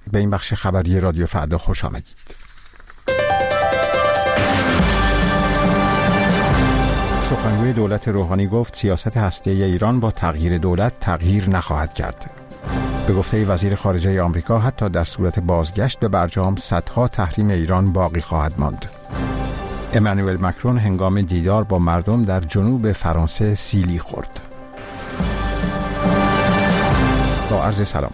به این بخش خبری رادیو فردا خوش آمدید. سخنگوی دولت روحانی گفت سیاست هسته‌ای ایران با تغییر دولت تغییر نخواهد کرد. به گفته وزیر خارجه آمریکا حتی در صورت بازگشت به برجام صدها تحریم ایران باقی خواهد ماند. امانوئل مکرون هنگام دیدار با مردم در جنوب فرانسه سیلی خورد. با عرض سلام.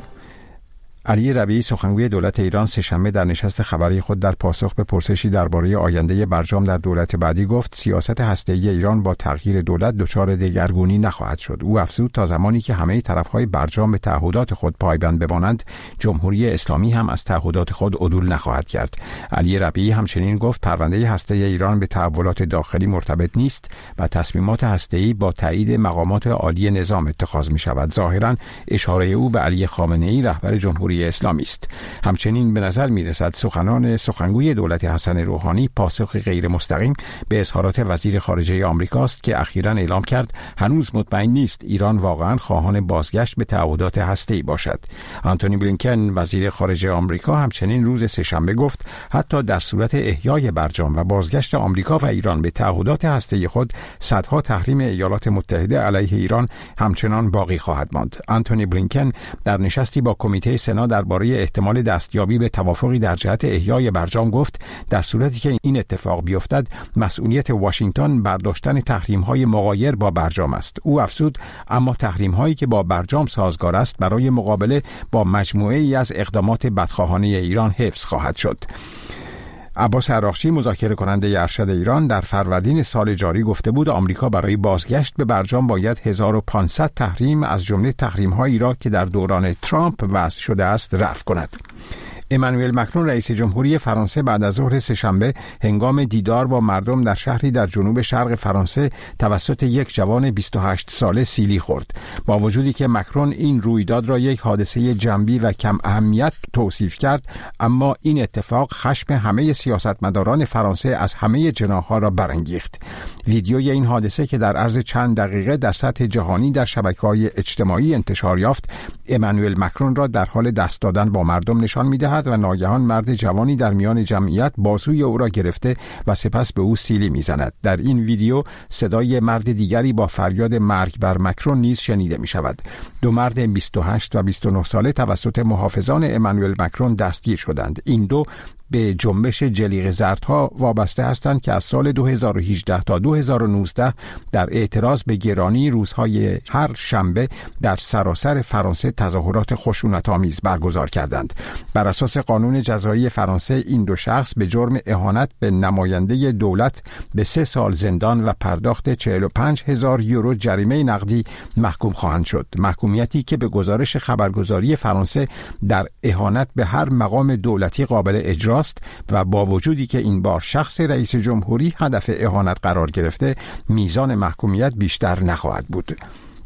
علی ربیعی سخنگوی دولت ایران سه‌شنبه در نشست خبری خود در پاسخ به پرسشی درباره آینده برجام در دولت بعدی گفت سیاست هسته‌ای ایران با تغییر دولت دچار دگرگونی نخواهد شد. او افزود تا زمانی که همه طرف‌های برجام به تعهدات خود پایبند بمانند، جمهوری اسلامی هم از تعهدات خود عدول نخواهد کرد. علی ربیعی همچنین گفت پرونده هسته‌ای ایران به تحولات داخلی مرتبط نیست و تصمیمات هسته‌ای با تایید مقامات عالی نظام اتخاذ می‌شود. ظاهراً اشاره او به علی خامنه‌ای رهبر جمهوری اسلامی است. همچنین به نظر می‌رسد سخنگوی دولت حسن روحانی پاسخ غیر مستقیم به اظهارات وزیر خارجه آمریکا است که اخیراً اعلام کرد هنوز مطمئن نیست ایران واقعاً خواهان بازگشت به تعهدات هسته‌ای باشد. آنتونی بلینکن وزیر خارجه آمریکا همچنین روز سه‌شنبه گفت حتی در صورت احیای برجام و بازگشت آمریکا و ایران به تعهدات هسته‌ای خود صدها تحریم ایالات متحده علیه ایران همچنان باقی خواهد ماند. آنتونی بلینکن در نشستی با کمیته سنا درباره احتمال دستیابی به توافقی در جهت احیای برجام گفت در صورتی که این اتفاق بیفتد مسئولیت واشنگتن برداشتن تحریم‌های مغایر با برجام است. او افزود اما تحریم‌هایی که با برجام سازگار است برای مقابله با مجموعه‌ای از اقدامات بدخواهانه ایران حفظ خواهد شد. عباس عراقچی مذاکره کننده ارشد ایران در فروردین سال جاری گفته بود آمریکا برای بازگشت به برجام باید 1500 تحریم از جمله تحریم‌هایی را که در دوران ترامپ وضع شده است رفع کند. امانوئل مکرون رئیس جمهوری فرانسه بعد از ظهر سه‌شنبه هنگام دیدار با مردم در شهری در جنوب شرق فرانسه توسط یک جوان 28 ساله سیلی خورد. با وجودی که مکرون این رویداد را یک حادثه جنبی و کم اهمیت توصیف کرد، اما این اتفاق خشم همه سیاستمداران فرانسه از همه جناح‌ها را برانگیخت. ویدیوی این حادثه که در عرض چند دقیقه در سطح جهانی در شبکه‌های اجتماعی انتشار یافت، امانوئل مکرون را در حال دست دادن با مردم نشان می‌دهد و ناگهان مرد جوانی در میان جمعیت بازوی او را گرفته و سپس به او سیلی میزند. در این ویدیو صدای مرد دیگری با فریاد مرگ بر مکرون نیز شنیده می شود. دو مرد 28 و 29 ساله توسط محافظان امانوئل مکرون دستگیر شدند. این دو به جنبش جلیقه زردها وابسته هستند که از سال 2018 تا 2019 در اعتراض به گرانی روزهای هر شنبه در سراسر فرانسه تظاهرات خشونت‌آمیز برگزار کردند. بر اساس قانون جزایی فرانسه این دو شخص به جرم اهانت به نماینده دولت به 3 سال زندان و پرداخت 45,000 یورو جریمه نقدی محکوم خواهند شد. محکومیتی که به گزارش خبرگزاری فرانسه در اهانت به هر مقام دولتی قابل اجرا است و با وجودی که این بار شخص رئیس جمهوری هدف اهانت قرار گرفته، میزان محکومیت بیشتر نخواهد بود.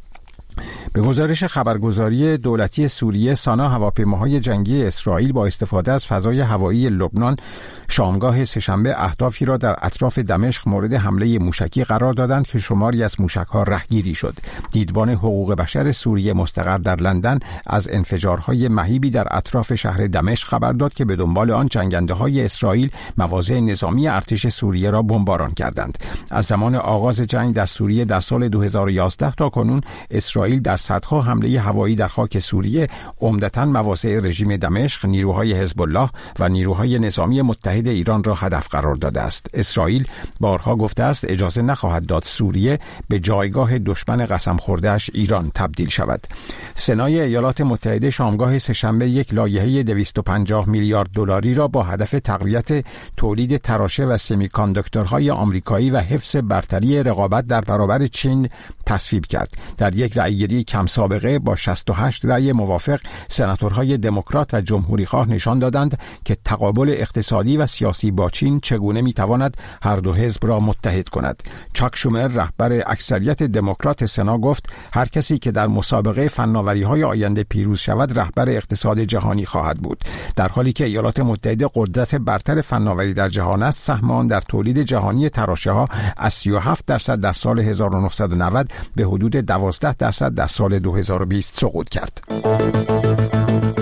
به گزارش خبرگزاری دولتی سوریه، سانا هواپیماهای جنگی اسرائیل با استفاده از فضای هوایی لبنان شامگاه سه‌شنبه اهدافی را در اطراف دمشق مورد حمله موشکی قرار دادند که شماری از موشک‌ها رهگیری شد. دیدبان حقوق بشر سوریه مستقر در لندن از انفجارهای مهیبی در اطراف شهر دمشق خبر داد که به دنبال آن جنگنده‌های اسرائیل مواضع نظامی ارتش سوریه را بمباران کردند. از زمان آغاز جنگ در سوریه در سال 2011 تا کنون اسرائیل در صدها حمله هوایی در خاک سوریه عمدتاً مواضع رژیم دمشق، نیروهای حزب الله و نیروهای نظامی متحد ایران را هدف قرار داده است. اسرائیل بارها گفته است اجازه نخواهد داد سوریه به جایگاه دشمن قسم خورده‌اش ایران تبدیل شود. سنای ایالات متحده شامگاه سه‌شنبه یک لایحه 250 میلیارد دلاری را با هدف تقویت تولید تراشه و سمی‌کانداکتورهای آمریکایی و حفظ برتری رقابت در برابر چین تصویب کرد. در یک رأی‌گیری کم سابقه با 68 رأی موافق، سناتورهای دموکرات و جمهوری‌خواه نشان دادند که تقابل اقتصادی و سیاسی با چین چگونه می‌تواند هر دو حزب را متحد کند. چاک شومر رهبر اکثریت دموکرات سنا گفت هر کسی که در مسابقه فناوری‌های آینده پیروز شود رهبر اقتصاد جهانی خواهد بود. در حالی که ایالات متحده قدرت برتر فناوری در جهان است، سهم آن در تولید جهانی تراشه‌ها از 37% در سال 1990 به حدود 12% در سال 2020 سقوط کرد.